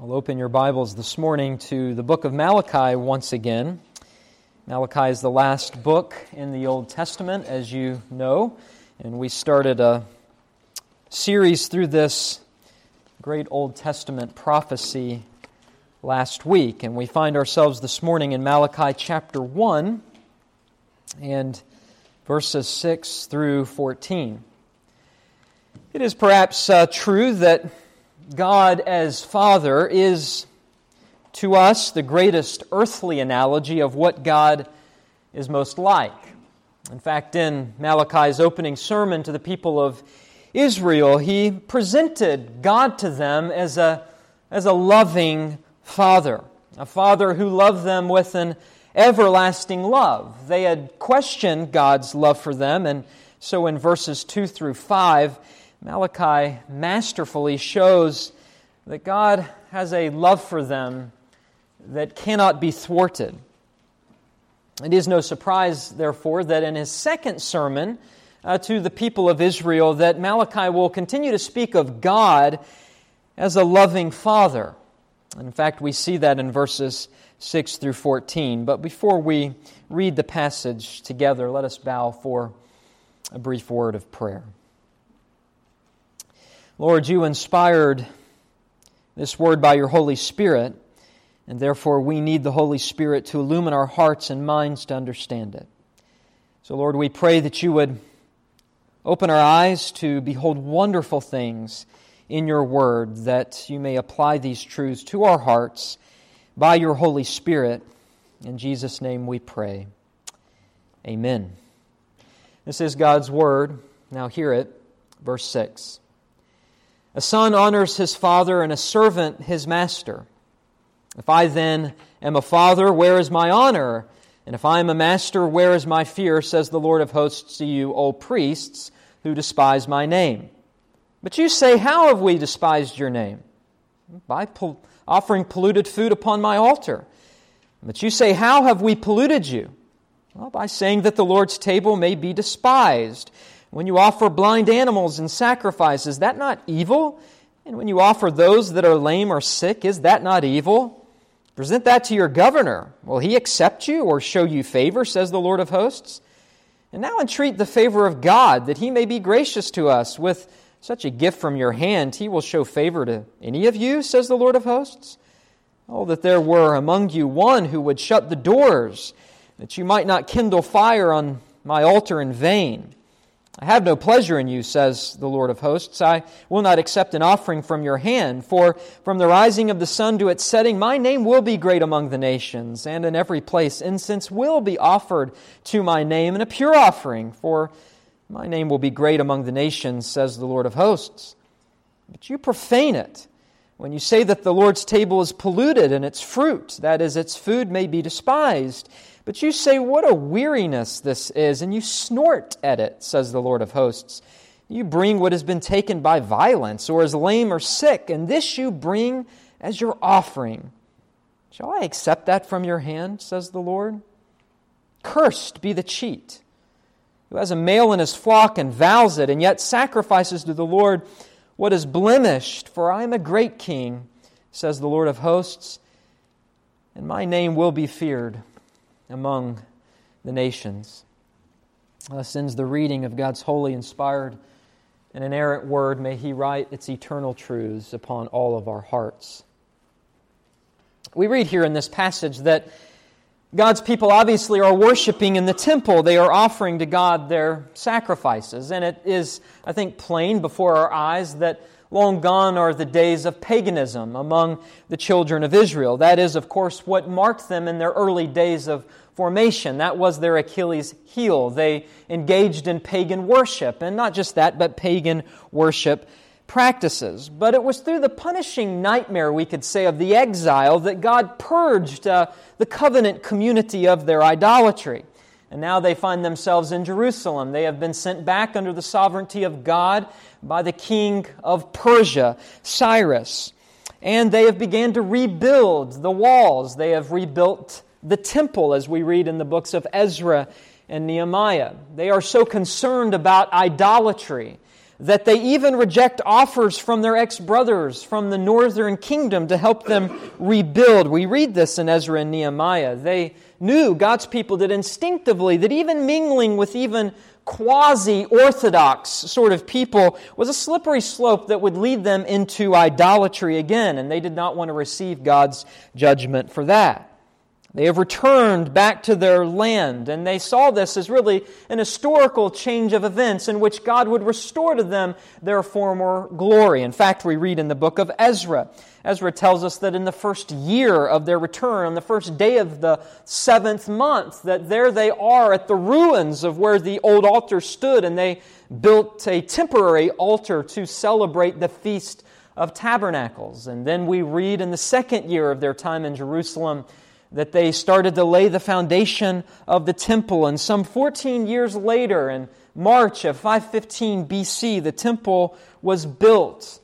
I'll open your Bibles this morning to the book of Malachi once again. Malachi is the last book in the Old Testament, as you know, and we started a series through this great Old Testament prophecy last week, and we find ourselves this morning in Malachi chapter 1 and verses 6 through 14. It is perhaps true that God as Father is to us the greatest earthly analogy of what God is most like. In fact, in Malachi's opening sermon to the people of Israel, he presented God to them as a loving Father, a Father who loved them with an everlasting love. They had questioned God's love for them, and so in verses 2 through 5, Malachi masterfully shows that God has a love for them that cannot be thwarted. It is no surprise, therefore, that in his second sermon to the people of Israel, that Malachi will continue to speak of God as a loving Father. In fact, we see that in verses 6 through 14. But before we read the passage together, let us bow for a brief word of prayer. Lord, you inspired this word by your Holy Spirit, and therefore we need the Holy Spirit to illumine our hearts and minds to understand it. So, Lord, we pray that you would open our eyes to behold wonderful things in your word, that you may apply these truths to our hearts by your Holy Spirit. In Jesus' name we pray. Amen. This is God's word. Now hear it. Verse 6. A son honors his father, and a servant his master. If I then am a father, where is my honor? And if I am a master, where is my fear, says the Lord of hosts to you, O priests, who despise my name? But you say, how have we despised your name? By offering polluted food upon my altar. But you say, how have we polluted you? Well, by saying that the Lord's table may be despised. When you offer blind animals in sacrifice, is that not evil? And when you offer those that are lame or sick, is that not evil? Present that to your governor. Will he accept you or show you favor, says the Lord of hosts? And now entreat the favor of God, that he may be gracious to us. With such a gift from your hand, he will show favor to any of you, says the Lord of hosts. Oh, that there were among you one who would shut the doors, that you might not kindle fire on my altar in vain. I have no pleasure in you, says the Lord of hosts. I will not accept an offering from your hand, for from the rising of the sun to its setting, my name will be great among the nations, and in every place incense will be offered to my name, and a pure offering, for my name will be great among the nations, says the Lord of hosts. But you profane it when you say that the Lord's table is polluted and its fruit, that is, its food may be despised. But you say, what a weariness this is, and you snort at it, says the Lord of hosts. You bring what has been taken by violence, or is lame or sick, and this you bring as your offering. Shall I accept that from your hand, says the Lord? Cursed be the cheat, who has a male in his flock and vows it, and yet sacrifices to the Lord what is blemished. For I am a great king, says the Lord of hosts, and my name will be feared among the nations. Thus ends the reading of God's holy, inspired, and inerrant word. May He write its eternal truths upon all of our hearts. We read here in this passage that God's people obviously are worshiping in the temple. They are offering to God their sacrifices. And it is, I think, plain before our eyes that long gone are the days of paganism among the children of Israel. That is, of course, what marked them in their early days of formation. That was their Achilles' heel. They engaged in pagan worship, and not just that, but pagan worship practices. But it was through the punishing nightmare, we could say, of the exile that God purged the covenant community of their idolatry. And now they find themselves in Jerusalem. They have been sent back under the sovereignty of God by the king of Persia, Cyrus. And they have began to rebuild the walls. They have rebuilt the temple, as we read in the books of Ezra and Nehemiah. They are so concerned about idolatry that they even reject offers from their ex-brothers from the northern kingdom to help them rebuild. We read this in Ezra and Nehemiah. They knew, God's people did instinctively, that even mingling with even quasi-Orthodox sort of people was a slippery slope that would lead them into idolatry again, and they did not want to receive God's judgment for that. They have returned back to their land, and they saw this as really an historical change of events in which God would restore to them their former glory. In fact, we read in the book of Ezra. Ezra tells us that in the first year of their return, on the first day of the 7th month, that there they are at the ruins of where the old altar stood, and they built a temporary altar to celebrate the Feast of Tabernacles. And then we read in the second year of their time in Jerusalem that they started to lay the foundation of the temple. And some 14 years later, in March of 515 BC, the temple was built.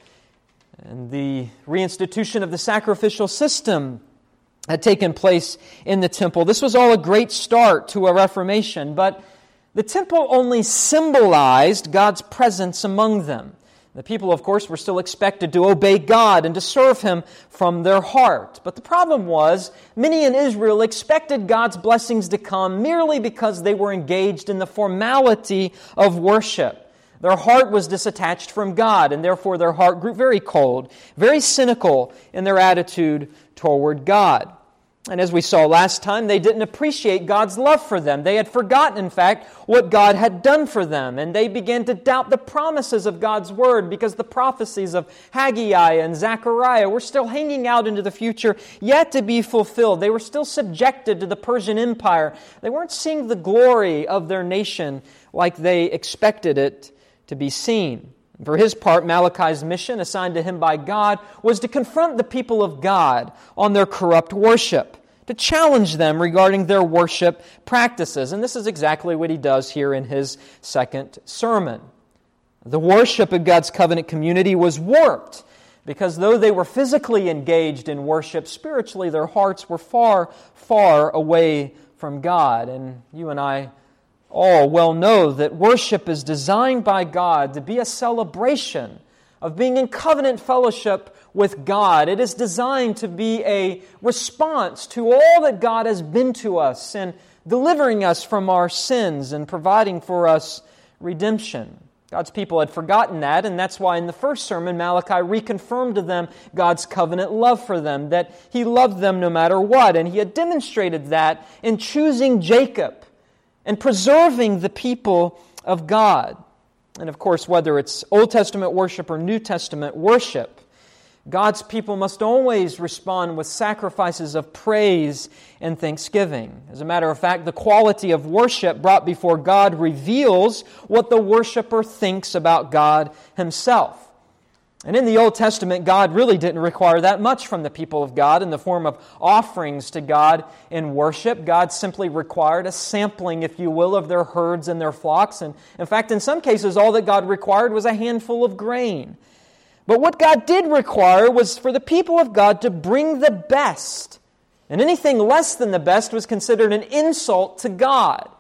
And the reinstitution of the sacrificial system had taken place in the temple. This was all a great start to a reformation, but the temple only symbolized God's presence among them. The people, of course, were still expected to obey God and to serve Him from their heart. But the problem was, many in Israel expected God's blessings to come merely because they were engaged in the formality of worship. Their heart was disattached from God, and therefore their heart grew very cold, very cynical in their attitude toward God. And as we saw last time, they didn't appreciate God's love for them. They had forgotten, in fact, what God had done for them. And they began to doubt the promises of God's Word because the prophecies of Haggai and Zechariah were still hanging out into the future, yet to be fulfilled. They were still subjected to the Persian Empire. They weren't seeing the glory of their nation like they expected it to be seen. For his part, Malachi's mission, assigned to him by God, was to confront the people of God on their corrupt worship, to challenge them regarding their worship practices. And this is exactly what he does here in his second sermon. The worship of God's covenant community was warped, because though they were physically engaged in worship, spiritually their hearts were far, far away from God. And you and I all well know that worship is designed by God to be a celebration of being in covenant fellowship with God. It is designed to be a response to all that God has been to us and delivering us from our sins and providing for us redemption. God's people had forgotten that, and that's why in the first sermon, Malachi reconfirmed to them God's covenant love for them, that He loved them no matter what, and He had demonstrated that in choosing Jacob and preserving the people of God. And of course, whether it's Old Testament worship or New Testament worship, God's people must always respond with sacrifices of praise and thanksgiving. As a matter of fact, the quality of worship brought before God reveals what the worshiper thinks about God Himself. And in the Old Testament, God really didn't require that much from the people of God in the form of offerings to God in worship. God simply required a sampling, if you will, of their herds and their flocks. And in fact, in some cases, all that God required was a handful of grain. But what God did require was for the people of God to bring the best. And anything less than the best was considered an insult to God.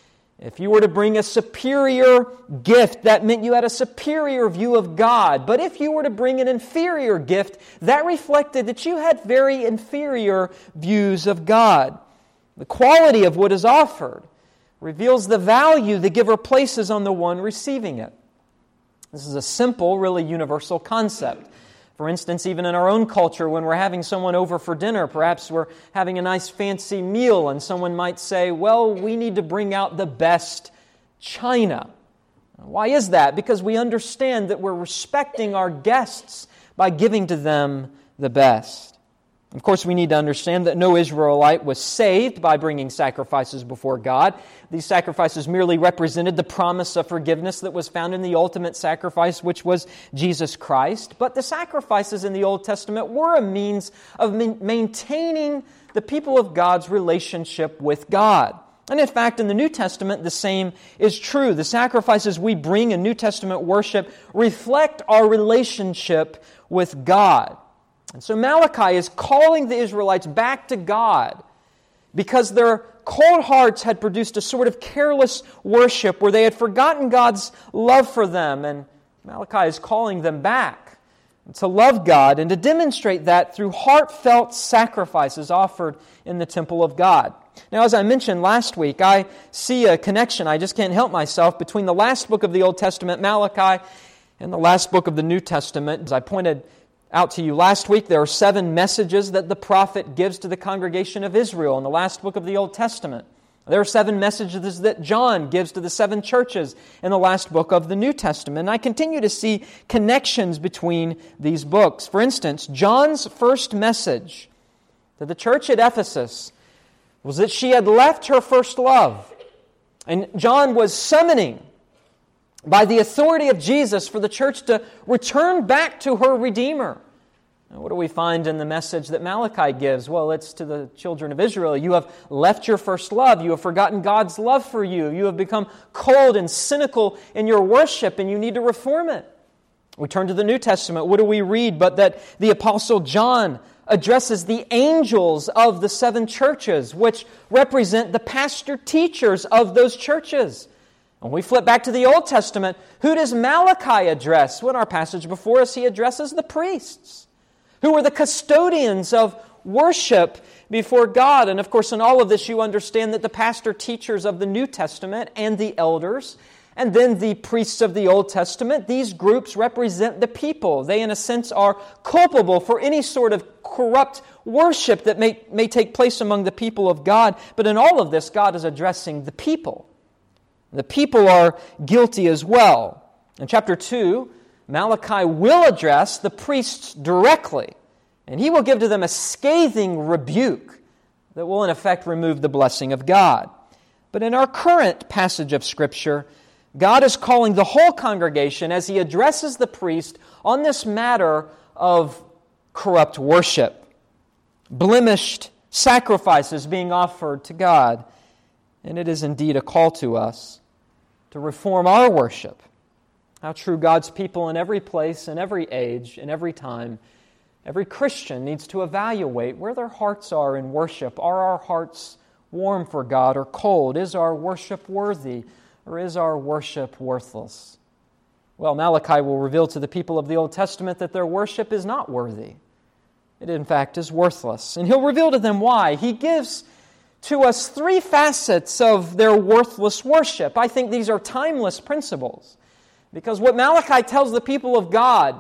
If you were to bring a superior gift, that meant you had a superior view of God. But if you were to bring an inferior gift, that reflected that you had very inferior views of God. The quality of what is offered reveals the value the giver places on the one receiving it. This is a simple, really universal concept. For instance, even in our own culture, when we're having someone over for dinner, perhaps we're having a nice fancy meal, and someone might say, well, we need to bring out the best china. Why is that? Because we understand that we're respecting our guests by giving to them the best. Of course, we need to understand that no Israelite was saved by bringing sacrifices before God. These sacrifices merely represented the promise of forgiveness that was found in the ultimate sacrifice, which was Jesus Christ. But the sacrifices in the Old Testament were a means of maintaining the people of God's relationship with God. And in fact, in the New Testament, the same is true. The sacrifices we bring in New Testament worship reflect our relationship with God. And so Malachi is calling the Israelites back to God because their cold hearts had produced a sort of careless worship where they had forgotten God's love for them and Malachi is calling them back to love God and to demonstrate that through heartfelt sacrifices offered in the temple of God. Now, as I mentioned last week, I see a connection, I just can't help myself, between the last book of the Old Testament, Malachi, and the last book of the New Testament. As I pointed out to you last week, there are 7 messages that the prophet gives to the congregation of Israel in the last book of the Old Testament. There are 7 messages that John gives to the 7 churches in the last book of the New Testament. And I continue to see connections between these books. For instance, John's first message to the church at Ephesus was that she had left her first love. And John was summoning, by the authority of Jesus, for the church to return back to her Redeemer. And what do we find in the message that Malachi gives? Well, it's to the children of Israel. You have left your first love. You have forgotten God's love for you. You have become cold and cynical in your worship, and you need to reform it. We turn to the New Testament. What do we read but that the Apostle John addresses the angels of the 7 churches, which represent the pastor-teachers of those churches. When we flip back to the Old Testament, who does Malachi address? Well, in our passage before us, he addresses the priests, who are the custodians of worship before God. And of course, in all of this, you understand that the pastor-teachers of the New Testament and the elders, and then the priests of the Old Testament, these groups represent the people. They, in a sense, are culpable for any sort of corrupt worship that may take place among the people of God. But in all of this, God is addressing the people. The people are guilty as well. In chapter 2, Malachi will address the priests directly, and he will give to them a scathing rebuke that will in effect remove the blessing of God. But in our current passage of Scripture, God is calling the whole congregation as he addresses the priest on this matter of corrupt worship, blemished sacrifices being offered to God. And it is indeed a call to us to reform our worship. How true God's people in every place, in every age, in every time, every Christian needs to evaluate where their hearts are in worship. Are our hearts warm for God or cold? Is our worship worthy or is our worship worthless? Well, Malachi will reveal to the people of the Old Testament that their worship is not worthy. It, in fact, is worthless. And he'll reveal to them why. He gives to us 3 facets of their worthless worship. I think these are timeless principles. Because what Malachi tells the people of God,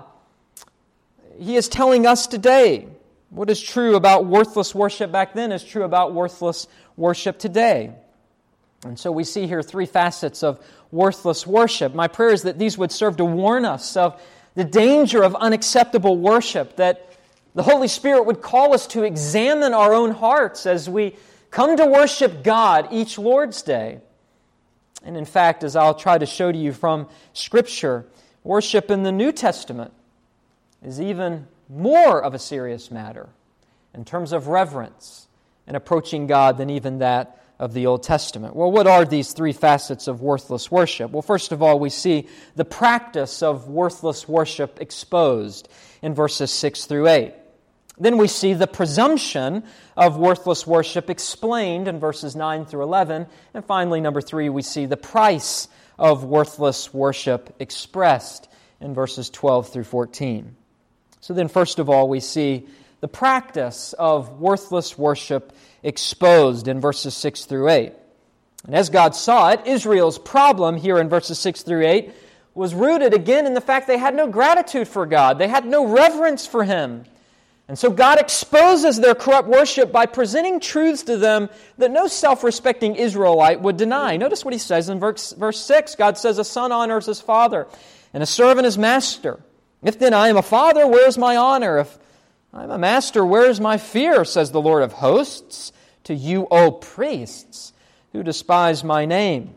he is telling us today. What is true about worthless worship back then is true about worthless worship today. And so we see here 3 facets of worthless worship. My prayer is that these would serve to warn us of the danger of unacceptable worship, that the Holy Spirit would call us to examine our own hearts as we come to worship God each Lord's Day. And in fact, as I'll try to show to you from Scripture, worship in the New Testament is even more of a serious matter in terms of reverence and approaching God than even that of the Old Testament. Well, what are these 3 facets of worthless worship? Well, first of all, we see the practice of worthless worship exposed in verses 6 through 8. Then we see the presumption of worthless worship explained in verses 9 through 11. And finally, number 3, we see the price of worthless worship expressed in verses 12 through 14. So then, first of all, we see the practice of worthless worship exposed in verses 6 through 8. And as God saw it, Israel's problem here in verses 6 through 8 was rooted again in the fact they had no gratitude for God. They had no reverence for Him. And so God exposes their corrupt worship by presenting truths to them that no self-respecting Israelite would deny. Notice what he says in verse 6. God says, "A son honors his father, and a servant his master. If then I am a father, where is my honor? If I am a master, where is my fear? Says the Lord of hosts, to you, O priests, who despise my name."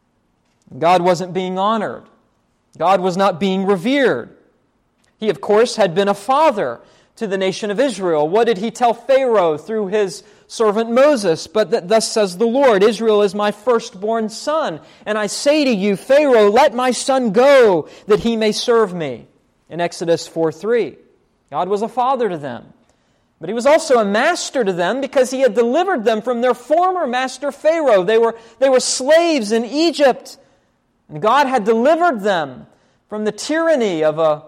God wasn't being honored. God was not being revered. He, of course, had been a father to the nation of Israel. What did he tell Pharaoh through his servant Moses? But that thus says the Lord, "Israel is my firstborn son. And I say to you, Pharaoh, let my son go, that he may serve me." In Exodus 4:3. God was a father to them. But He was also a master to them because He had delivered them from their former master Pharaoh. They were slaves in Egypt. And God had delivered them from the tyranny of a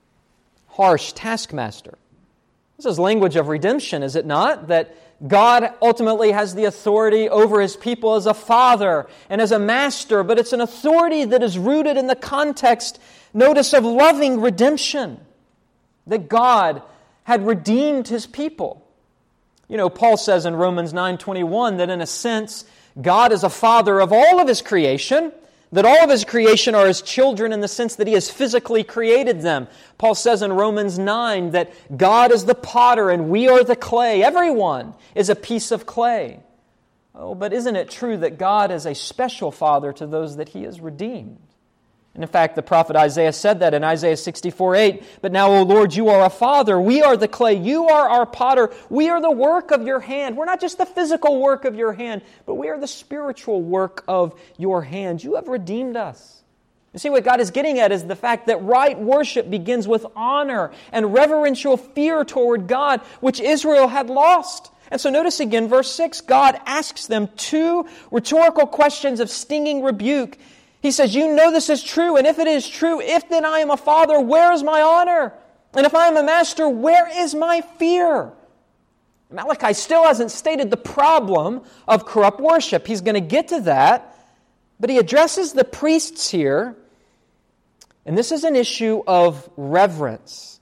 harsh taskmaster. This is language of redemption, is it not? That God ultimately has the authority over His people as a father and as a master, but it's an authority that is rooted in the context, notice, of loving redemption. That God had redeemed His people. You know, Paul says in Romans 9:21 that in a sense, God is a father of all of His creation, that all of His creation are His children in the sense that He has physically created them. Paul says in Romans 9 that God is the potter and we are the clay. Everyone is a piece of clay. Oh, but isn't it true that God is a special father to those that He has redeemed? And in fact, the prophet Isaiah said that in Isaiah 64:8. But now, O Lord, you are a father. We are the clay. You are our potter. We are the work of your hand. We're not just the physical work of your hand, but we are the spiritual work of your hand. You have redeemed us. You see, what God is getting at is the fact that right worship begins with honor and reverential fear toward God, which Israel had lost. And so notice again, verse 6, God asks them two rhetorical questions of stinging rebuke. He says, you know this is true, and if it is true, if then I am a father, where is my honor? And if I am a master, where is my fear? Malachi still hasn't stated the problem of corrupt worship. He's going to get to that, but he addresses the priests here, and this is an issue of reverence.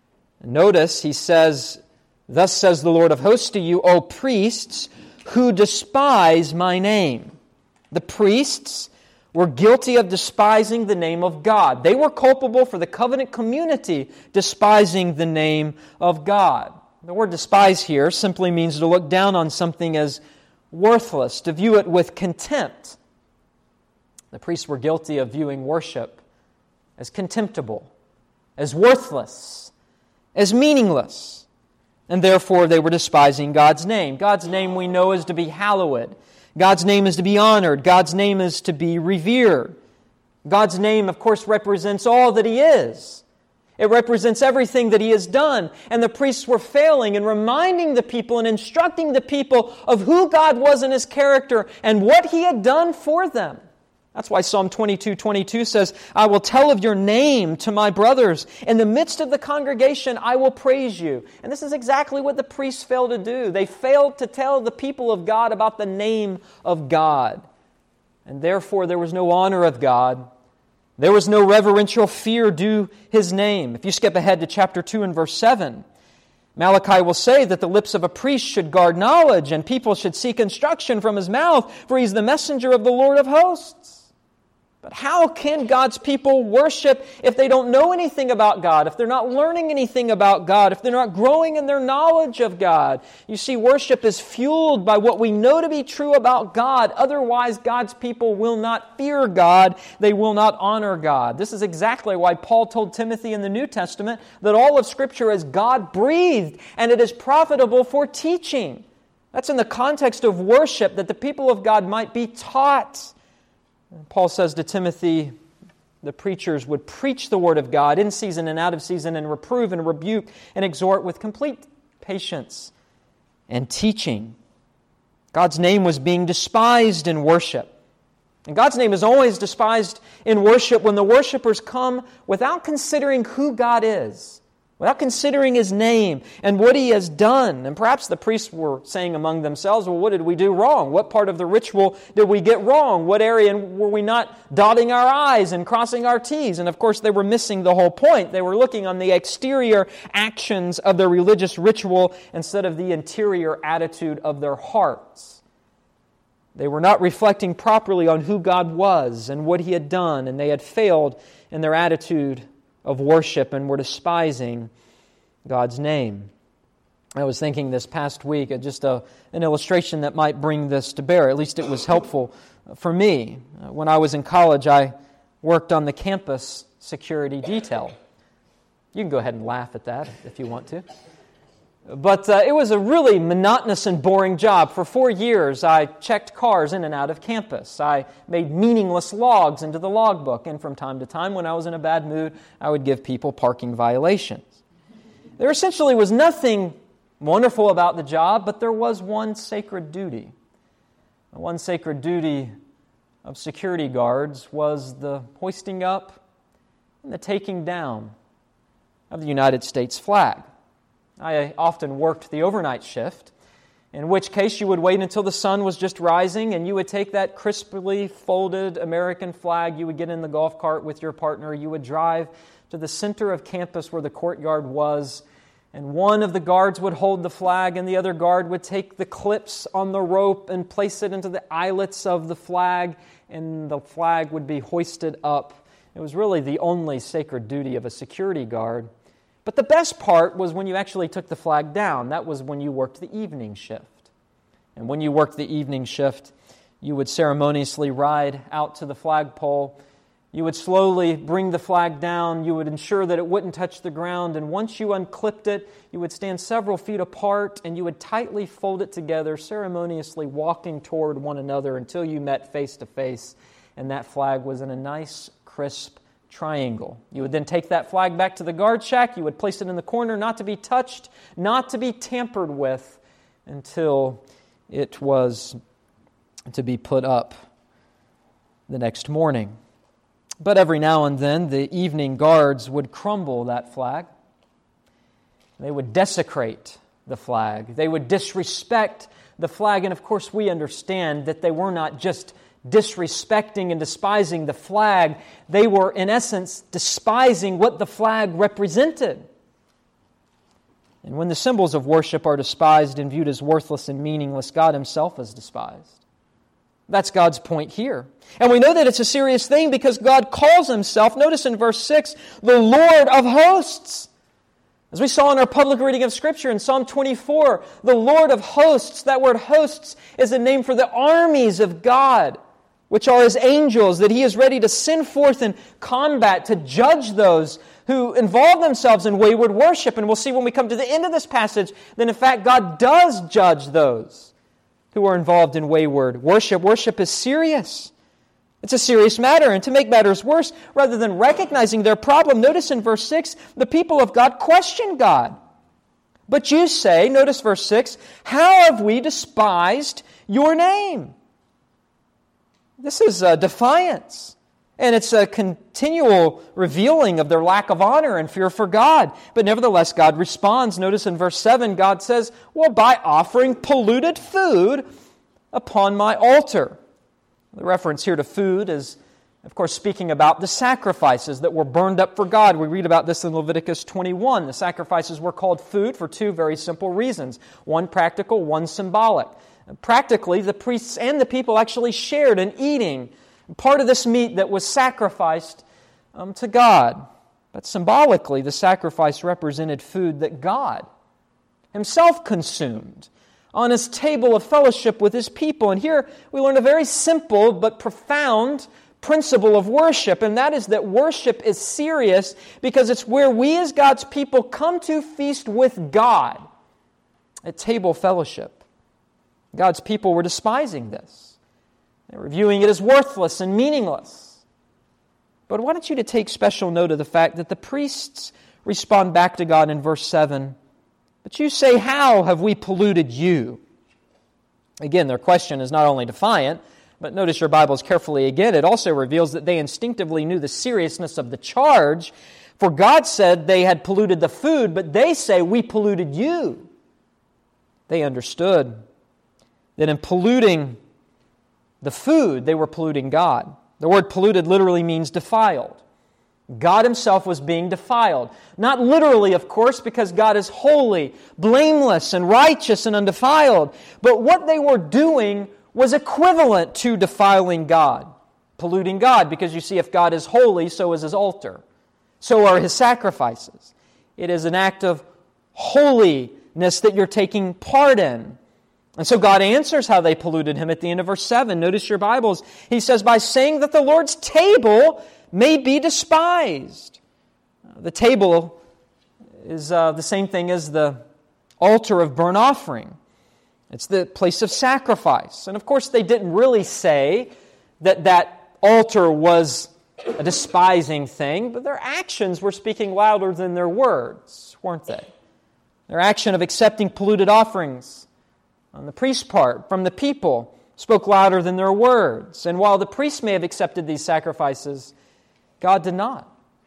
Notice he says, thus says the Lord of hosts to you, O priests, who despise my name. The priests were guilty of despising the name of God. They were culpable for the covenant community despising the name of God. The word despise here simply means to look down on something as worthless, to view it with contempt. The priests were guilty of viewing worship as contemptible, as worthless, as meaningless, and therefore they were despising God's name. God's name we know is to be hallowed. God's name is to be honored. God's name is to be revered. God's name, of course, represents all that He is. It represents everything that He has done. And the priests were failing in reminding the people and instructing the people of who God was in His character and what He had done for them. That's why Psalm 22:22 says, I will tell of your name to my brothers. In the midst of the congregation, I will praise you. And this is exactly what the priests failed to do. They failed to tell the people of God about the name of God. And therefore, there was no honor of God. There was no reverential fear due His name. If you skip ahead to chapter 2 and verse 7, Malachi will say that the lips of a priest should guard knowledge and people should seek instruction from his mouth, for he's the messenger of the Lord of hosts. But how can God's people worship if they don't know anything about God, if they're not learning anything about God, if they're not growing in their knowledge of God? You see, worship is fueled by what we know to be true about God. Otherwise, God's people will not fear God. They will not honor God. This is exactly why Paul told Timothy in the New Testament that all of Scripture is God-breathed and it is profitable for teaching. That's in the context of worship, that the people of God might be taught. Paul says to Timothy, the preachers would preach the Word of God in season and out of season and reprove and rebuke and exhort with complete patience and teaching. God's name was being despised in worship. And God's name is always despised in worship when the worshipers come without considering who God is, without considering His name and what He has done. And perhaps the priests were saying among themselves, well, what did we do wrong? What part of the ritual did we get wrong? What area were we not dotting our I's and crossing our T's? And of course, they were missing the whole point. They were looking on the exterior actions of their religious ritual instead of the interior attitude of their hearts. They were not reflecting properly on who God was and what He had done, and they had failed in their attitude of worship and were despising God's name. I was thinking this past week of just an illustration that might bring this to bear. At least it was helpful for me. When I was in college, I worked on the campus security detail. You can go ahead and laugh at that if you want to. But it was a really monotonous and boring job. For 4 years, I checked cars in and out of campus. I made meaningless logs into the logbook. And from time to time, when I was in a bad mood, I would give people parking violations. There essentially was nothing wonderful about the job, but there was one sacred duty. The one sacred duty of security guards was the hoisting up and the taking down of the United States flag. I often worked the overnight shift, in which case you would wait until the sun was just rising and you would take that crisply folded American flag, you would get in the golf cart with your partner, you would drive to the center of campus where the courtyard was, and one of the guards would hold the flag and the other guard would take the clips on the rope and place it into the eyelets of the flag, and the flag would be hoisted up. It was really the only sacred duty of a security guard. But the best part was when you actually took the flag down. That was when you worked the evening shift. And when you worked the evening shift, you would ceremoniously ride out to the flagpole. You would slowly bring the flag down. You would ensure that it wouldn't touch the ground. And once you unclipped it, you would stand several feet apart and you would tightly fold it together, ceremoniously walking toward one another until you met face to face. And that flag was in a nice, crisp triangle. You would then take that flag back to the guard shack. You would place it in the corner, not to be touched, not to be tampered with, until it was to be put up the next morning. But every now and then, the evening guards would crumble that flag. They would desecrate the flag. They would disrespect the flag. And of course, we understand that they were not just disrespecting and despising the flag. They were, in essence, despising what the flag represented. And when the symbols of worship are despised and viewed as worthless and meaningless, God Himself is despised. That's God's point here. And we know that it's a serious thing because God calls Himself, notice in verse 6, the Lord of hosts. As we saw in our public reading of Scripture in Psalm 24, the Lord of hosts, that word hosts is a name for the armies of God, which are His angels, that He is ready to send forth in combat to judge those who involve themselves in wayward worship. And we'll see when we come to the end of this passage that in fact God does judge those who are involved in wayward worship. Worship is serious. It's a serious matter. And to make matters worse, rather than recognizing their problem, notice in verse 6, the people of God question God. But you say, notice verse 6, how have we despised your name? This is a defiance. And it's a continual revealing of their lack of honor and fear for God. But nevertheless, God responds. Notice in verse 7, God says, well, by offering polluted food upon my altar. The reference here to food is, of course, speaking about the sacrifices that were burned up for God. We read about this in Leviticus 21. The sacrifices were called food for two very simple reasons. One practical, one symbolic. Practically, the priests and the people actually shared in eating part of this meat that was sacrificed to God. But symbolically, the sacrifice represented food that God Himself consumed on His table of fellowship with His people. And here we learn a very simple but profound principle of worship, and that is that worship is serious because it's where we as God's people come to feast with God at table fellowship. God's people were despising this. They were viewing it as worthless and meaningless. But I want you to take special note of the fact that the priests respond back to God in verse 7. But you say, how have we polluted you? Again, their question is not only defiant, but notice your Bibles carefully again. It also reveals that they instinctively knew the seriousness of the charge. For God said they had polluted the food, but they say, we polluted you. They understood that in polluting the food, they were polluting God. The word polluted literally means defiled. God Himself was being defiled. Not literally, of course, because God is holy, blameless, and righteous and undefiled. But what they were doing was equivalent to defiling God, polluting God. Because you see, if God is holy, so is His altar. So are His sacrifices. It is an act of holiness that you're taking part in. And so God answers how they polluted Him at the end of verse 7. Notice your Bibles. He says, by saying that the Lord's table may be despised. The table is the same thing as the altar of burnt offering. It's the place of sacrifice. And of course, they didn't really say that that altar was a despising thing, but their actions were speaking louder than their words, weren't they? Their action of accepting polluted offerings on the priest's part from the people spoke louder than their words. And while the priests may have accepted these sacrifices, God did not.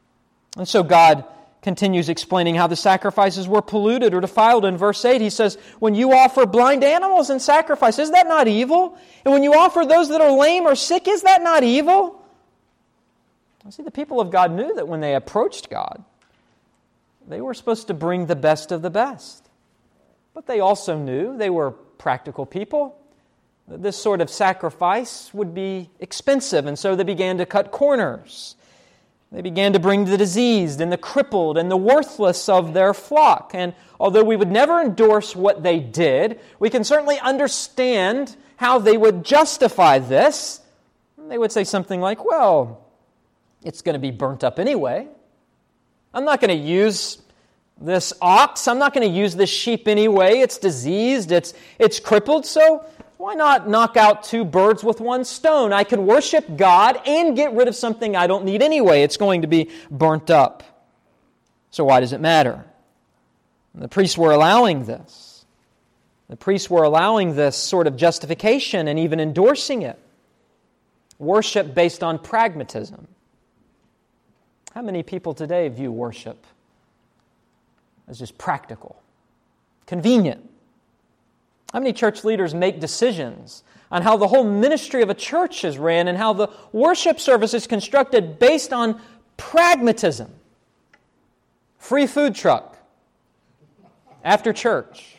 And so God continues explaining how the sacrifices were polluted or defiled. In verse 8, he says, when you offer blind animals in sacrifice, is that not evil? And when you offer those that are lame or sick, is that not evil? See, the people of God knew that when they approached God, they were supposed to bring the best of the best. But they also knew, they were practical people, that this sort of sacrifice would be expensive, and so they began to cut corners. They began to bring the diseased and the crippled and the worthless of their flock. And although we would never endorse what they did, we can certainly understand how they would justify this. They would say something like, well, it's going to be burnt up anyway. I'm not going to use this ox. I'm not going to use this sheep anyway. It's diseased. It's crippled. So why not knock out 2 birds with 1 stone? I can worship God and get rid of something I don't need anyway. It's going to be burnt up. So why does it matter? The priests were allowing this. The priests were allowing this sort of justification and even endorsing it. Worship based on pragmatism. How many people today view worship as just practical, convenient? How many church leaders make decisions on how the whole ministry of a church is ran and how the worship service is constructed based on pragmatism? Free food truck after church.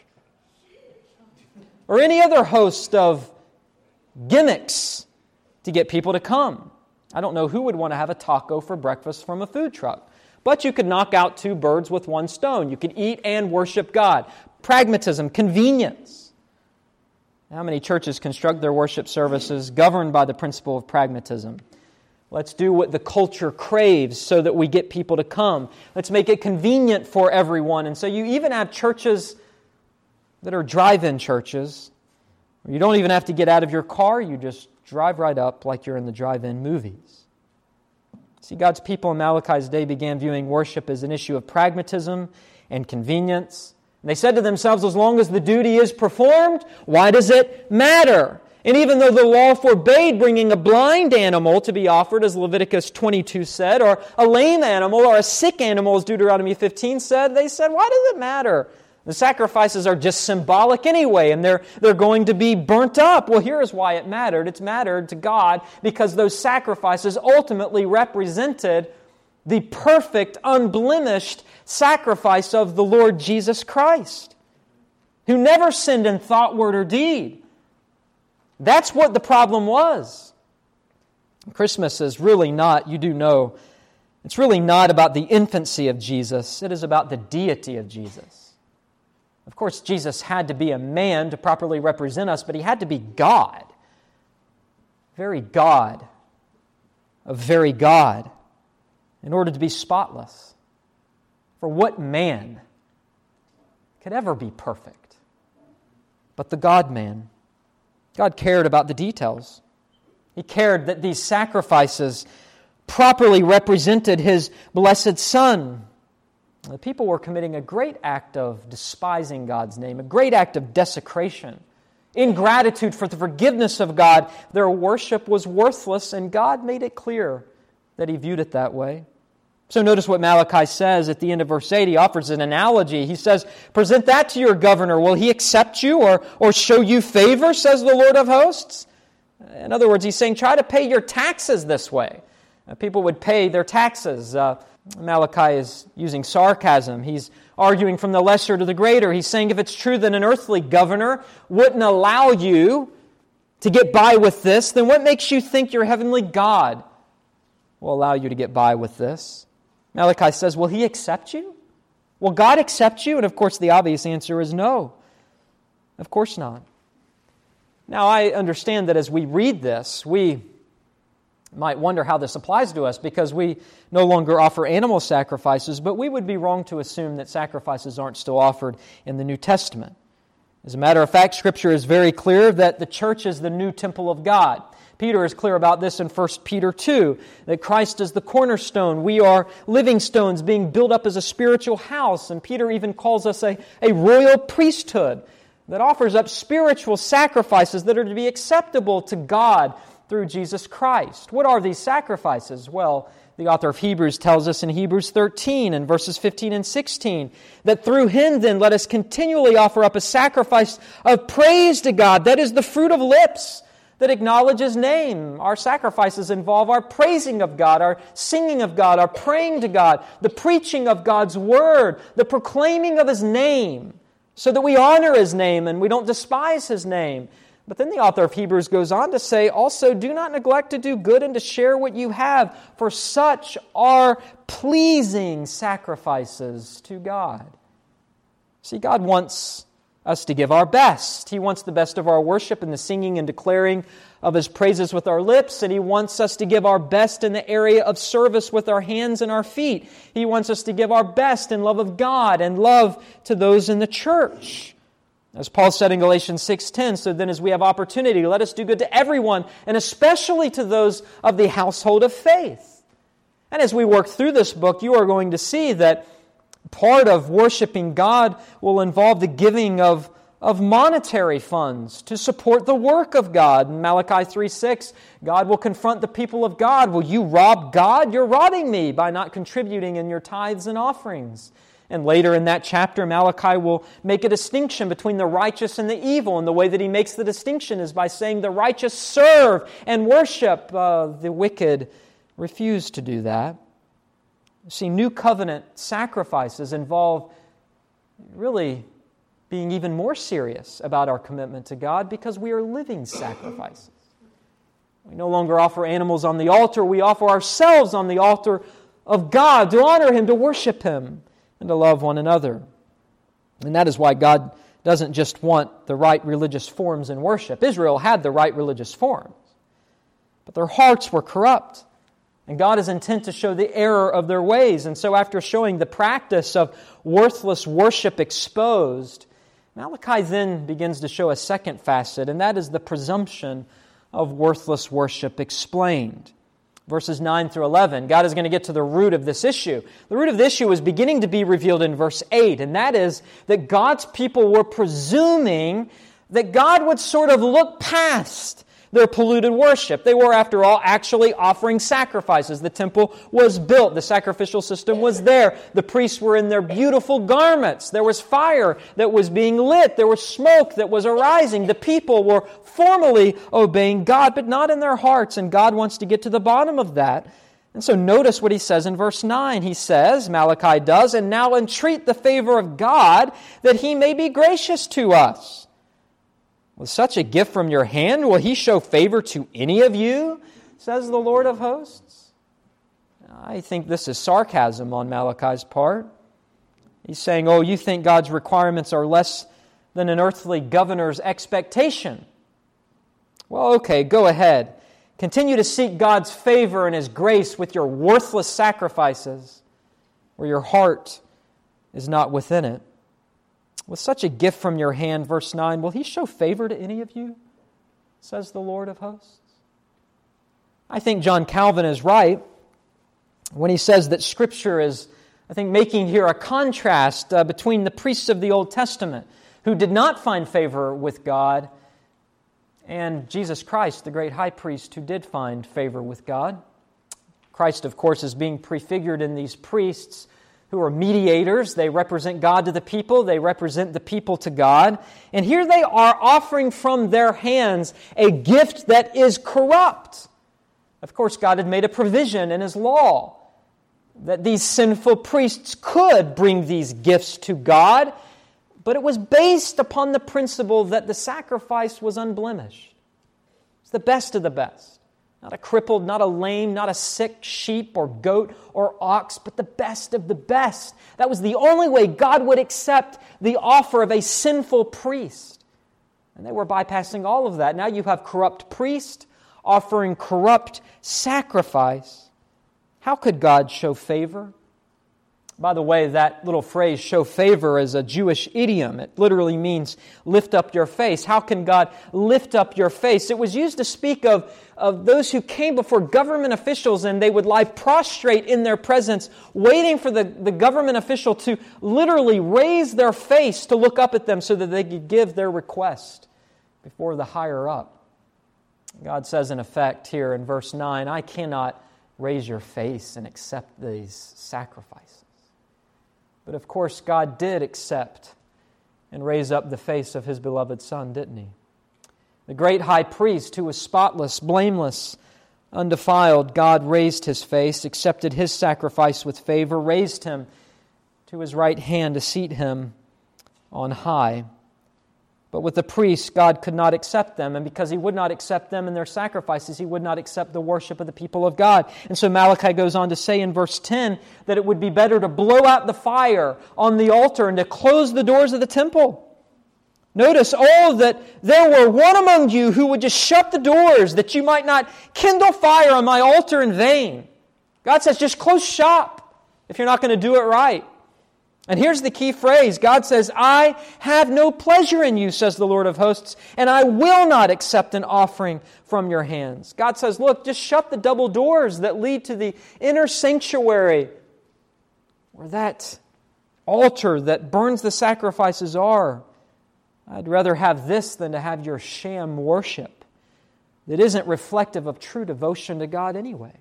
Or any other host of gimmicks to get people to come. I don't know who would want to have a taco for breakfast from a food truck. But you could knock out 2 birds with 1 stone. You could eat and worship God. Pragmatism, convenience. How many churches construct their worship services governed by the principle of pragmatism? Let's do what the culture craves so that we get people to come. Let's make it convenient for everyone. And so you even have churches that are drive-in churches where you don't even have to get out of your car. You just drive right up like you're in the drive-in movies. See, God's people in Malachi's day began viewing worship as an issue of pragmatism and convenience. And they said to themselves, as long as the duty is performed, why does it matter? And even though the law forbade bringing a blind animal to be offered, as Leviticus 22 said, or a lame animal or a sick animal, as Deuteronomy 15 said, they said, why does it matter? The sacrifices are just symbolic anyway, and they're going to be burnt up. Well, here's why it mattered. It's mattered to God because those sacrifices ultimately represented the perfect, unblemished sacrifice of the Lord Jesus Christ, who never sinned in thought, word, or deed. That's what the problem was. Christmas is really not, you do know, it's really not about the infancy of Jesus. It is about the deity of Jesus. Of course, Jesus had to be a man to properly represent us, but He had to be God. Very God. A very God. In order to be spotless. For what man could ever be perfect but the God-man? God cared about the details. He cared that these sacrifices properly represented His blessed Son. The people were committing a great act of despising God's name, a great act of desecration. In gratitude for the forgiveness of God, their worship was worthless, and God made it clear that He viewed it that way. So notice what Malachi says at the end of verse 8. He offers an analogy. He says, present that to your governor. Will he accept you or show you favor, says the Lord of hosts? In other words, he's saying, try to pay your taxes this way. People would pay their taxes. Malachi is using sarcasm. He's arguing from the lesser to the greater. He's saying if it's true that an earthly governor wouldn't allow you to get by with this, then what makes you think your heavenly God will allow you to get by with this? Malachi says, will He accept you? Will God accept you? And of course the obvious answer is no. Of course not. Now I understand that as we read this, we might wonder how this applies to us because we no longer offer animal sacrifices, but we would be wrong to assume that sacrifices aren't still offered in the New Testament. As a matter of fact, Scripture is very clear that the church is the new temple of God. Peter is clear about this in 1 Peter 2, that Christ is the cornerstone. We are living stones being built up as a spiritual house. And Peter even calls us a royal priesthood that offers up spiritual sacrifices that are to be acceptable to God through Jesus Christ. What are these sacrifices? Well, The author of Hebrews tells us in Hebrews 13 and verses 15 and 16 that through Him then let us continually offer up a sacrifice of praise to God. That is the fruit of lips that acknowledge His name. Our sacrifices involve our praising of God, our singing of God, our praying to God, the preaching of God's Word, the proclaiming of His name, so that we honor His name and we don't despise His name. But then the author of Hebrews goes on to say, also, do not neglect to do good and to share what you have, for such are pleasing sacrifices to God. See, God wants us to give our best. He wants the best of our worship in the singing and declaring of His praises with our lips, and He wants us to give our best in the area of service with our hands and our feet. He wants us to give our best in love of God and love to those in the church. As Paul said in Galatians 6:10, so then as we have opportunity, let us do good to everyone, and especially to those of the household of faith. And as we work through this book, you are going to see that part of worshiping God will involve the giving of monetary funds to support the work of God. In Malachi 3:6, God will confront the people of God. Will you rob God? You're robbing me by not contributing in your tithes and offerings. And later in that chapter, Malachi will make a distinction between the righteous and the evil. And the way that he makes the distinction is by saying the righteous serve and worship. The wicked refuse to do that. You see, new covenant sacrifices involve really being even more serious about our commitment to God because we are living sacrifices. We no longer offer animals on the altar. We offer ourselves on the altar of God to honor Him, to worship Him, and to love one another. And that is why God doesn't just want the right religious forms in worship. Israel had the right religious forms, but their hearts were corrupt. And God is intent to show the error of their ways. And so after showing the practice of worthless worship exposed, Malachi then begins to show a second facet, and that is the presumption of worthless worship explained. Verses 9 through 11, God is going to get to the root of this issue. The root of the issue is beginning to be revealed in verse 8, and that is that God's people were presuming that God would sort of look past their polluted worship. They were, after all, actually offering sacrifices. The temple was built. The sacrificial system was there. The priests were in their beautiful garments. There was fire that was being lit. There was smoke that was arising. The people were formally obeying God, but not in their hearts. And God wants to get to the bottom of that. And so notice what He says in verse 9. He says, Malachi does, and now entreat the favor of God that He may be gracious to us. With such a gift from your hand, will He show favor to any of you, says the Lord of hosts? I think this is sarcasm on Malachi's part. He's saying, oh, you think God's requirements are less than an earthly governor's expectation. Well, okay, go ahead. Continue to seek God's favor and His grace with your worthless sacrifices, where your heart is not within it. With such a gift from your hand, verse 9, will He show favor to any of you, says the Lord of hosts? I think John Calvin is right when he says that Scripture is, I think, making here a contrast between the priests of the Old Testament who did not find favor with God and Jesus Christ, the great high priest, who did find favor with God. Christ, of course, is being prefigured in these priests who are mediators. They represent God to the people. They represent the people to God. And here they are offering from their hands a gift that is corrupt. Of course, God had made a provision in His law that these sinful priests could bring these gifts to God, but it was based upon the principle that the sacrifice was unblemished. It's the best of the best. Not a crippled, not a lame, not a sick sheep or goat or ox, but the best of the best. That was the only way God would accept the offer of a sinful priest. And they were bypassing all of that. Now you have corrupt priest offering corrupt sacrifice. How could God show favor? By the way, that little phrase, show favor, is a Jewish idiom. It literally means lift up your face. How can God lift up your face? It was used to speak of those who came before government officials and they would lie prostrate in their presence, waiting for the government official to literally raise their face to look up at them so that they could give their request before the higher up. God says in effect here in verse 9, I cannot raise your face and accept these sacrifices. But of course, God did accept and raise up the face of His beloved Son, didn't He? The great high priest who was spotless, blameless, undefiled, God raised His face, accepted His sacrifice with favor, raised Him to His right hand to seat Him on high. But with the priests, God could not accept them, and because He would not accept them and their sacrifices, He would not accept the worship of the people of God. And so Malachi goes on to say in verse 10 that it would be better to blow out the fire on the altar and to close the doors of the temple. Notice, oh, that there were one among you who would just shut the doors, that you might not kindle fire on my altar in vain. God says, just close shop if you're not going to do it right. And here's the key phrase. God says, I have no pleasure in you, says the Lord of hosts, and I will not accept an offering from your hands. God says, look, just shut the double doors that lead to the inner sanctuary, where that altar that burns the sacrifices are. I'd rather have this than to have your sham worship that isn't reflective of true devotion to God anyway.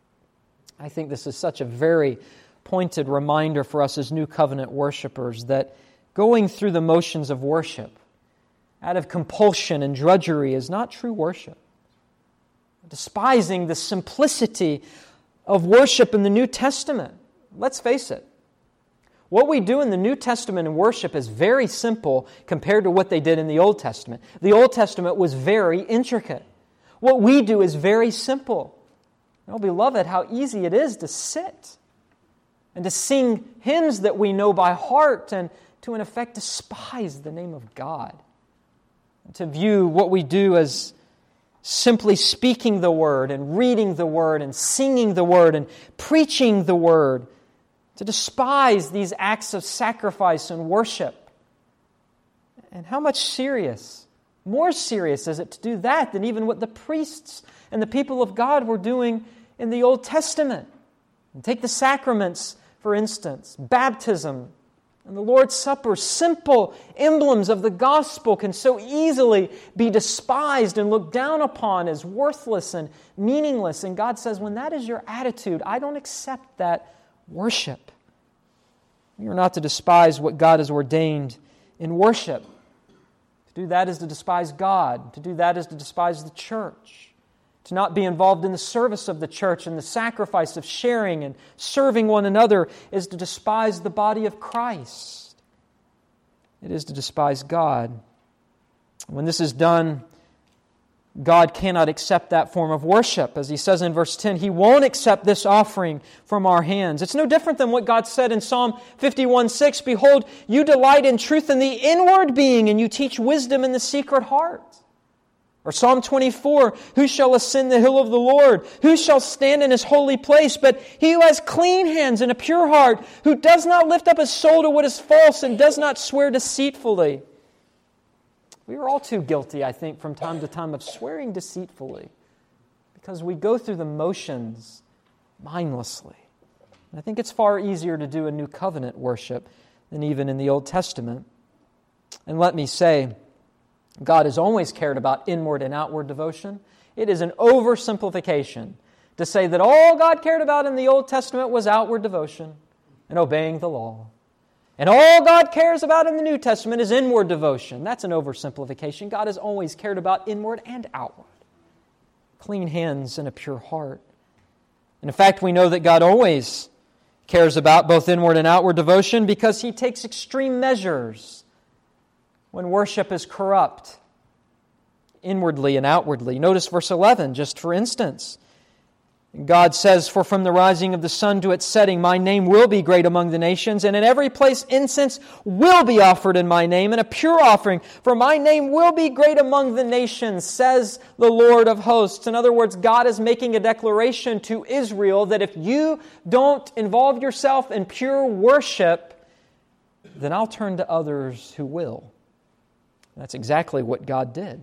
I think this is such a very pointed reminder for us as New Covenant worshipers that going through the motions of worship out of compulsion and drudgery is not true worship. Despising the simplicity of worship in the New Testament. Let's face it. What we do in the New Testament in worship is very simple compared to what they did in the Old Testament. The Old Testament was very intricate. What we do is very simple. Oh, beloved, how easy it is to sit and to sing hymns that we know by heart and to, in effect, despise the name of God. And to view what we do as simply speaking the Word and reading the Word and singing the Word and preaching the Word. To despise these acts of sacrifice and worship. And how much more serious is it to do that than even what the priests and the people of God were doing in the Old Testament? And take the sacraments, for instance, baptism and the Lord's Supper, simple emblems of the gospel, can so easily be despised and looked down upon as worthless and meaningless. And God says, when that is your attitude, I don't accept that worship. We are not to despise what God has ordained in worship. To do that is to despise God. To do that is to despise the church. To not be involved in the service of the church and the sacrifice of sharing and serving one another is to despise the body of Christ. It is to despise God. When this is done, God cannot accept that form of worship. As He says in verse 10, He won't accept this offering from our hands. It's no different than what God said in Psalm 51:6. Behold, you delight in truth in the inward being, and you teach wisdom in the secret heart. Or Psalm 24, who shall ascend the hill of the Lord? Who shall stand in His holy place? But he who has clean hands and a pure heart, who does not lift up his soul to what is false and does not swear deceitfully. We are all too guilty, I think, from time to time of swearing deceitfully because we go through the motions mindlessly. And I think it's far easier to do a New Covenant worship than even in the Old Testament. And let me say, God has always cared about inward and outward devotion. It is an oversimplification to say that all God cared about in the Old Testament was outward devotion and obeying the law. And all God cares about in the New Testament is inward devotion. That's an oversimplification. God has always cared about inward and outward. Clean hands and a pure heart. And in fact, we know that God always cares about both inward and outward devotion because He takes extreme measures when worship is corrupt, inwardly and outwardly. Notice verse 11, just for instance. God says, for from the rising of the sun to its setting, my name will be great among the nations, and in every place incense will be offered in my name, and a pure offering, for my name will be great among the nations, says the Lord of hosts. In other words, God is making a declaration to Israel that if you don't involve yourself in pure worship, then I'll turn to others who will. That's exactly what God did.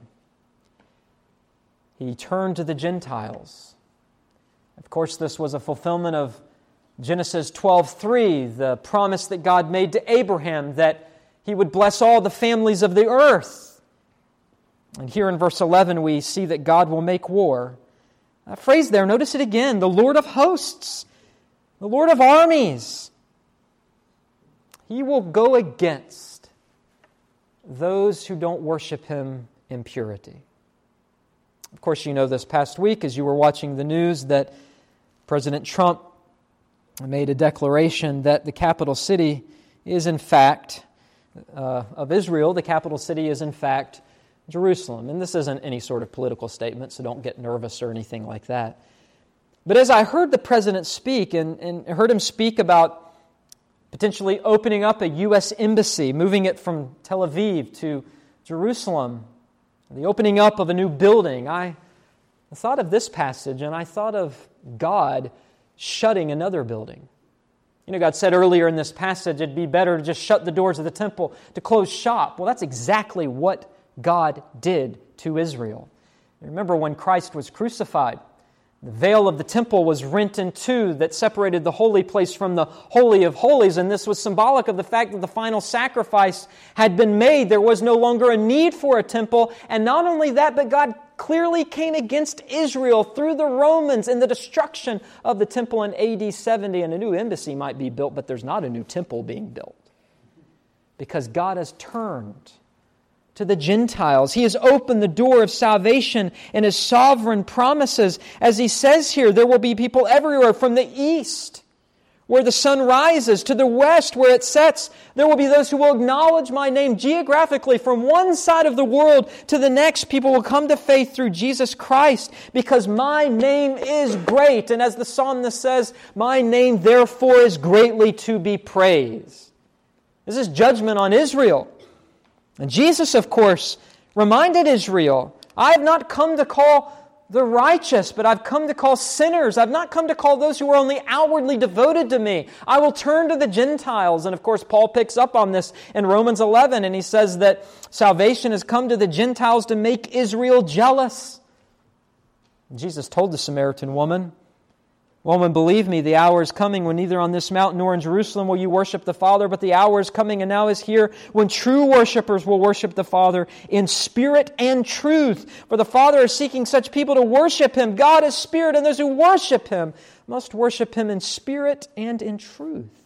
He turned to the Gentiles. Of course, this was a fulfillment of Genesis 12:3, the promise that God made to Abraham that He would bless all the families of the earth. And here in verse 11, we see that God will make war That phrase there, notice it again, the Lord of hosts, the Lord of armies. He will go against those who don't worship Him in purity. Of course, you know this past week as you were watching the news that President Trump made a declaration that the capital city is in fact, of Israel, the capital city is in fact Jerusalem. And this isn't any sort of political statement, so don't get nervous or anything like that. But as I heard the president speak and heard him speak about potentially opening up a U.S. embassy, moving it from Tel Aviv to Jerusalem, the opening up of a new building, I thought of this passage and I thought of God shutting another building. You know, God said earlier in this passage it'd be better to just shut the doors of the temple, to close shop. Well, that's exactly what God did to Israel. Remember when Christ was crucified, the veil of the temple was rent in two that separated the holy place from the Holy of Holies, and this was symbolic of the fact that the final sacrifice had been made. There was no longer a need for a temple, and not only that, but God clearly came against Israel through the Romans in the destruction of the temple in AD 70, and a new embassy might be built, but there's not a new temple being built because God has turned to the Gentiles. He has opened the door of salvation and His sovereign promises. As He says here, there will be people everywhere from the east, where the sun rises, to the west, where it sets. There will be those who will acknowledge My name geographically from one side of the world to the next. People will come to faith through Jesus Christ because My name is great. And as the psalmist says, My name therefore is greatly to be praised. This is judgment on Israel. And Jesus, of course, reminded Israel, I have not come to call the righteous, but I've come to call sinners. I've not come to call those who are only outwardly devoted to Me. I will turn to the Gentiles. And of course, Paul picks up on this in Romans 11, and he says that salvation has come to the Gentiles to make Israel jealous. Jesus told the Samaritan woman, Woman, believe Me, the hour is coming when neither on this mountain nor in Jerusalem will you worship the Father, but the hour is coming and now is here when true worshipers will worship the Father in spirit and truth. For the Father is seeking such people to worship Him. God is spirit, and those who worship Him must worship Him in spirit and in truth.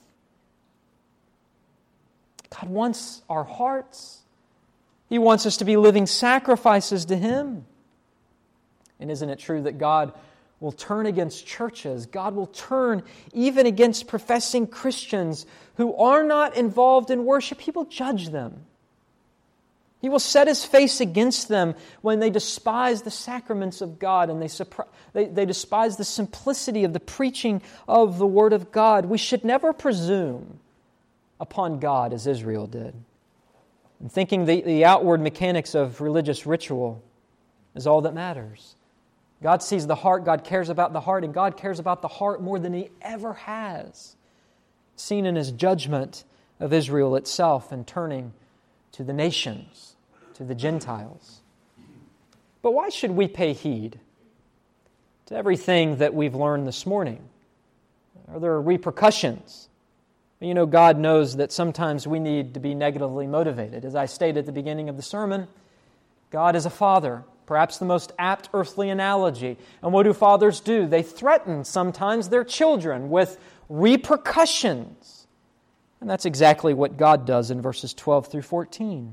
God wants our hearts. He wants us to be living sacrifices to Him. And isn't it true that God will turn against churches? God will turn even against professing Christians who are not involved in worship. He will judge them. He will set His face against them when they despise the sacraments of God and they despise the simplicity of the preaching of the Word of God. We should never presume upon God as Israel did, and thinking the outward mechanics of religious ritual is all that matters. God sees the heart, God cares about the heart, and God cares about the heart more than He ever has, seen in His judgment of Israel itself and turning to the nations, to the Gentiles. But why should we pay heed to everything that we've learned this morning? Are there repercussions? You know, God knows that sometimes we need to be negatively motivated. As I stated at the beginning of the sermon, God is a father. Perhaps the most apt earthly analogy. And what do fathers do? They threaten sometimes their children with repercussions. And that's exactly what God does in verses 12 through 14.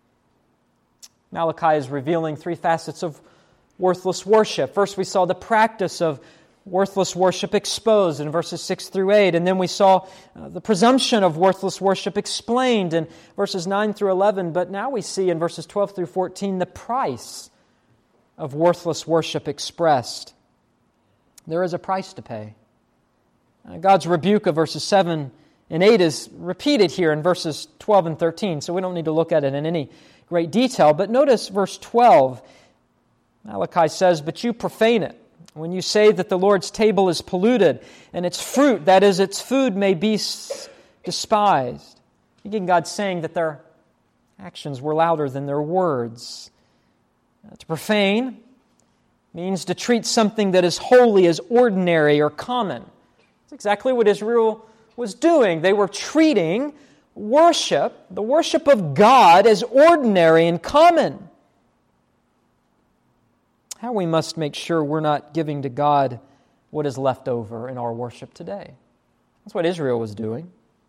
Malachi is revealing three facets of worthless worship. First, we saw the practice of worthless worship exposed in verses 6 through 8. And then we saw the presumption of worthless worship explained in verses 9 through 11. But now we see in verses 12 through 14 the price of worthless worship expressed. There is a price to pay. God's rebuke of verses 7 and 8 is repeated here in verses 12 and 13, so we don't need to look at it in any great detail. But notice verse 12. Malachi says, "But you profane it, when you say that the Lord's table is polluted, and its fruit, that is, its food, may be despised." Again, God's saying that their actions were louder than their words. To profane means to treat something that is holy as ordinary or common. That's exactly what Israel was doing. They were treating worship, the worship of God, as ordinary and common. how we must make sure we're not giving to God what is left over in our worship today. That's what Israel was doing.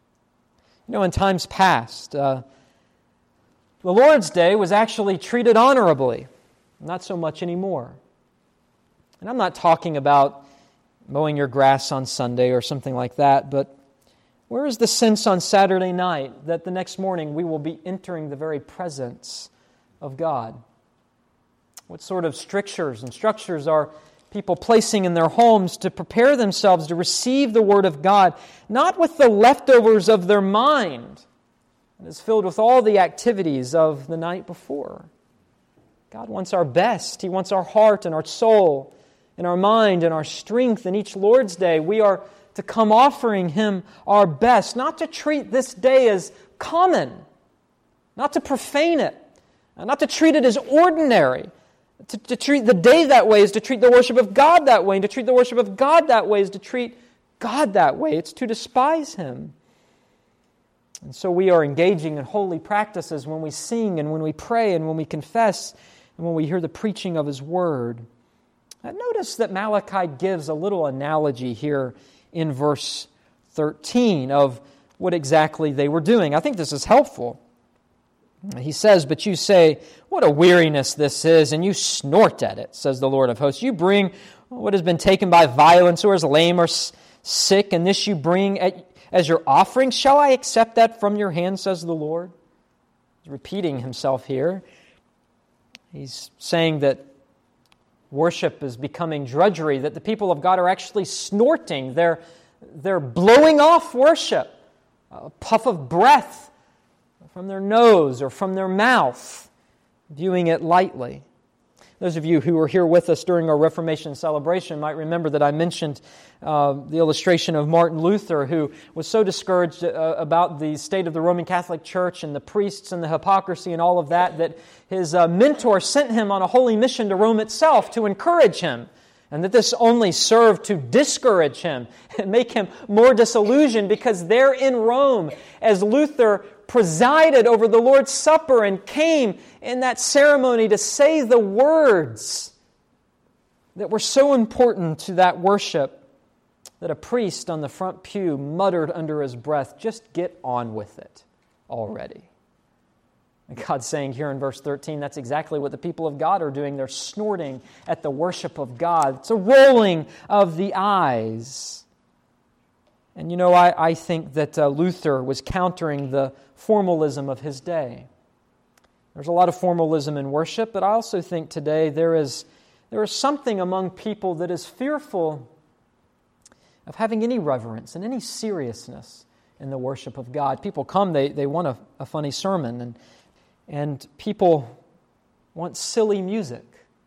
In times past, the Lord's Day was actually treated honorably. Not so much anymore. And I'm not talking about mowing your grass on Sunday or something like that, but where is the sense on Saturday night that the next morning we will be entering the very presence of God? What sort of strictures and structures are people placing in their homes to prepare themselves to receive the Word of God, not with the leftovers of their mind, and is filled with all the activities of the night before? God wants our best. He wants our heart and our soul and our mind and our strength. And each Lord's Day, we are to come offering Him our best, not to treat this day as common, not to profane it, not to treat it as ordinary. To treat the day that way is to treat the worship of God that way, and to treat the worship of God that way is to treat God that way. It's to despise Him. And so we are engaging in holy practices when we sing and when we pray and when we confess and when we hear the preaching of His Word. Notice that Malachi gives a little analogy here in verse 13 of what exactly they were doing. I think this is helpful. He says, "But you say, what a weariness this is, and you snort at it, says the Lord of hosts. You bring what has been taken by violence or is lame or sick, and this you bring as your offering. Shall I accept that from your hand, says the Lord?" He's repeating himself here. He's saying that worship is becoming drudgery, that the people of God are actually snorting. They're blowing off worship, a puff of breath from their nose or from their mouth, viewing it lightly. Those of you who were here with us during our Reformation celebration might remember that I mentioned the illustration of Martin Luther, who was so discouraged about the state of the Roman Catholic Church and the priests and the hypocrisy and all of that, that his mentor sent him on a holy mission to Rome itself to encourage him, and that this only served to discourage him and make him more disillusioned, because there in Rome, as Luther presided over the Lord's Supper and came in that ceremony to say the words that were so important to that worship, that a priest on the front pew muttered under his breath, "Just get on with it already." And God's saying here in verse 13, that's exactly what the people of God are doing. They're snorting at the worship of God. It's a rolling of the eyes. And I think that Luther was countering the formalism of his day. There's a lot of formalism in worship, but I also think today there is something among people that is fearful of having any reverence and any seriousness in the worship of God. People come, they want a funny sermon, and people want silly music.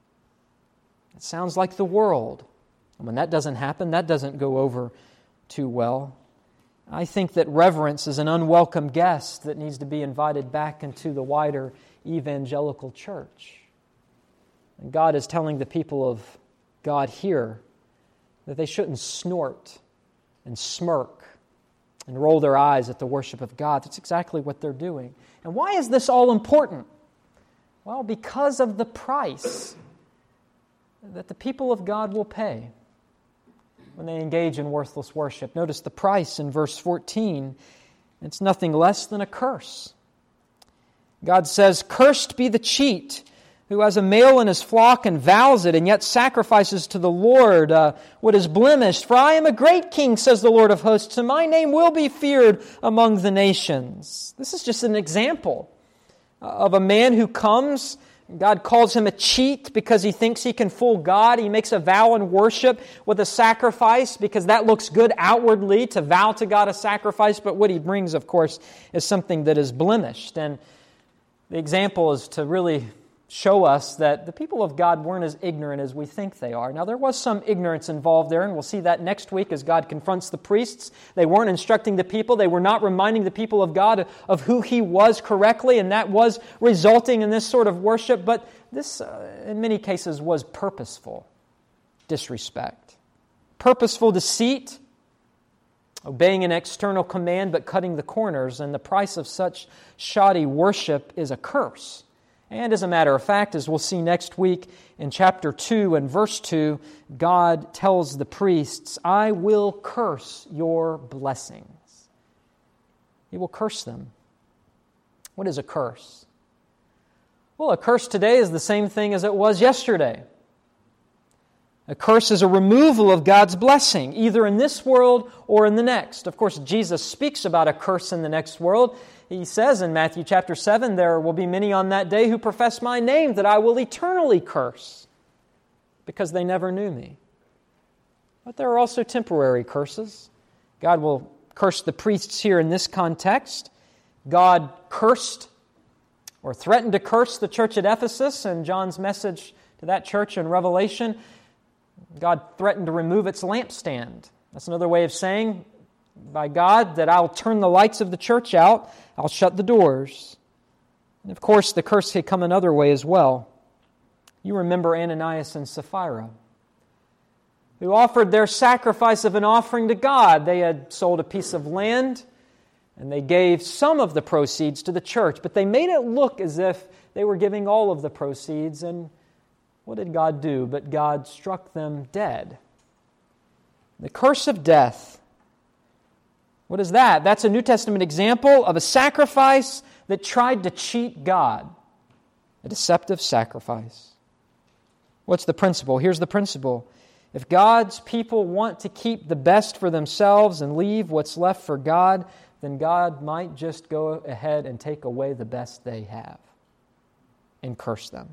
It sounds like the world. And when that doesn't happen, that doesn't go over too well. I think that reverence is an unwelcome guest that needs to be invited back into the wider evangelical church. And God is telling the people of God here that they shouldn't snort and smirk and roll their eyes at the worship of God. That's exactly what they're doing. And why is this all important? Well, because of the price that the people of God will pay when they engage in worthless worship. Notice the price in verse 14. It's nothing less than a curse. God says, "Cursed be the cheat who has a male in his flock and vows it, and yet sacrifices to the Lord what is blemished. For I am a great king, says the Lord of hosts, and my name will be feared among the nations." This is just an example of a man who comes. God calls him a cheat because he thinks he can fool God. He makes a vow in worship with a sacrifice because that looks good outwardly, to vow to God a sacrifice. But what he brings, of course, is something that is blemished. And the example is to really show us that the people of God weren't as ignorant as we think they are. Now, there was some ignorance involved there, and we'll see that next week as God confronts the priests. They weren't instructing the people. They were not reminding the people of God of who He was correctly, and that was resulting in this sort of worship. But this, in many cases, was purposeful disrespect. Purposeful deceit, obeying an external command but cutting the corners, and the price of such shoddy worship is a curse. And as a matter of fact, as we'll see next week in chapter 2 and verse 2, God tells the priests, I will curse your blessings. He will curse them. What is a curse? Well, a curse today is the same thing as it was yesterday. A curse is a removal of God's blessing, either in this world or in the next. Of course, Jesus speaks about a curse in the next world. He says in Matthew chapter 7, there will be many on that day who profess my name that I will eternally curse because they never knew me. But there are also temporary curses. God will curse the priests here in this context. God cursed or threatened to curse the church at Ephesus in John's message to that church in Revelation. God threatened to remove its lampstand. That's another way of saying by God that I'll turn the lights of the church out, I'll shut the doors. And of course, the curse had come another way as well. You remember Ananias and Sapphira, who offered their sacrifice of an offering to God. They had sold a piece of land, and they gave some of the proceeds to the church, but they made it look as if they were giving all of the proceeds, and what did God do? But God struck them dead. The curse of death. What is that? That's a New Testament example of a sacrifice that tried to cheat God. A deceptive sacrifice. What's the principle? Here's the principle. If God's people want to keep the best for themselves and leave what's left for God, then God might just go ahead and take away the best they have and curse them.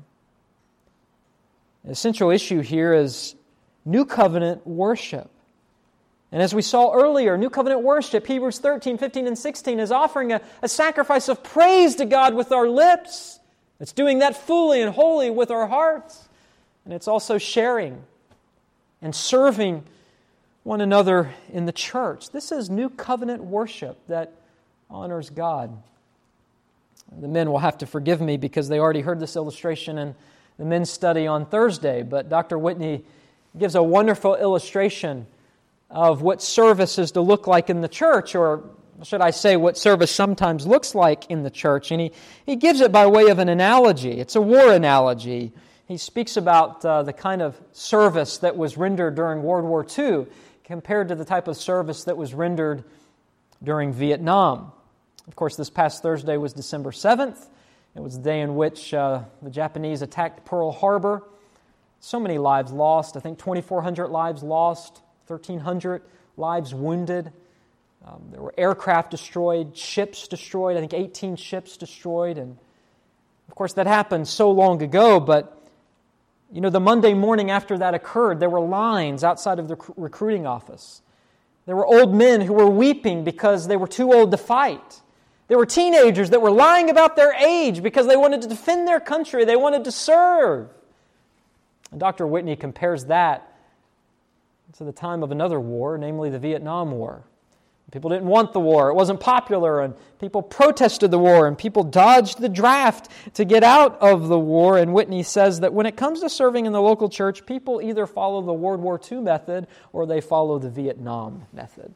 The essential issue here is New Covenant worship. And as we saw earlier, New Covenant worship, Hebrews 13, 15, and 16, is offering a sacrifice of praise to God with our lips. It's doing that fully and wholly with our hearts. And it's also sharing and serving one another in the church. This is New Covenant worship that honors God. The men will have to forgive me because they already heard this illustration in the men's study on Thursday, but Dr. Whitney gives a wonderful illustration of what service is to look like in the church, or should I say what service sometimes looks like in the church. And he gives it by way of an analogy. It's a war analogy. He speaks about the kind of service that was rendered during World War II compared to the type of service that was rendered during Vietnam. Of course, this past Thursday was December 7th. It was the day in which the Japanese attacked Pearl Harbor. So many lives lost. I think 2,400 lives lost, 1,300 lives wounded. There were aircraft destroyed, ships destroyed, I think 18 ships destroyed. And of course, that happened so long ago, but you know, the Monday morning after that occurred, there were lines outside of the recruiting office. There were old men who were weeping because they were too old to fight. There were teenagers that were lying about their age because they wanted to defend their country. They wanted to serve. And Dr. Whitney compares that to the time of another war, namely the Vietnam War. People didn't want the war. It wasn't popular, and people protested the war, and people dodged the draft to get out of the war. And Whitney says that when it comes to serving in the local church, people either follow the World War II method or they follow the Vietnam method.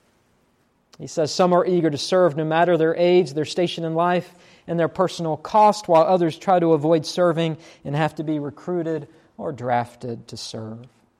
He says some are eager to serve no matter their age, their station in life, and their personal cost, while others try to avoid serving and have to be recruited or drafted to serve.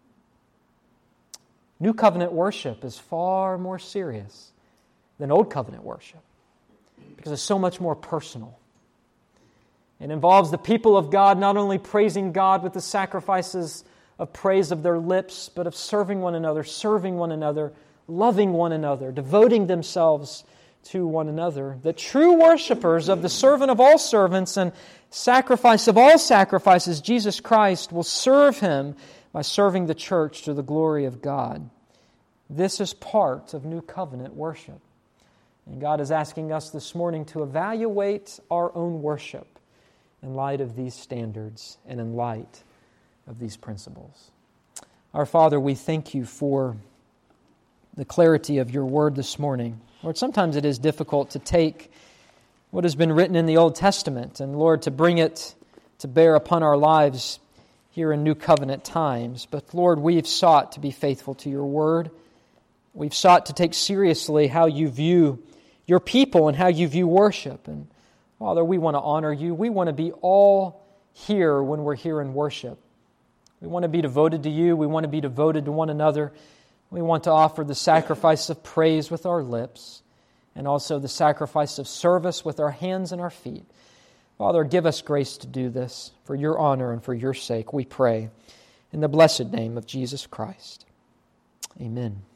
New Covenant worship is far more serious than Old Covenant worship because it's so much more personal. It involves the people of God not only praising God with the sacrifices of praise of their lips, but of serving one another, loving one another, devoting themselves to one another. The true worshipers of the servant of all servants and sacrifice of all sacrifices, Jesus Christ, will serve Him by serving the church to the glory of God. This is part of New Covenant worship. And God is asking us this morning to evaluate our own worship in light of these standards and in light of these principles. Our Father, we thank You for the clarity of Your Word this morning. Lord, sometimes it is difficult to take what has been written in the Old Testament and, Lord, to bring it to bear upon our lives here in New Covenant times. But, Lord, we've sought to be faithful to Your Word. We've sought to take seriously how You view Your people and how You view worship. And, Father, we want to honor you. We want to be all here when we're here in worship. We want to be devoted to you. We want to be devoted to one another. We want to offer the sacrifice of praise with our lips and also the sacrifice of service with our hands and our feet. Father, give us grace to do this for your honor and for your sake, we pray. In the blessed name of Jesus Christ. Amen.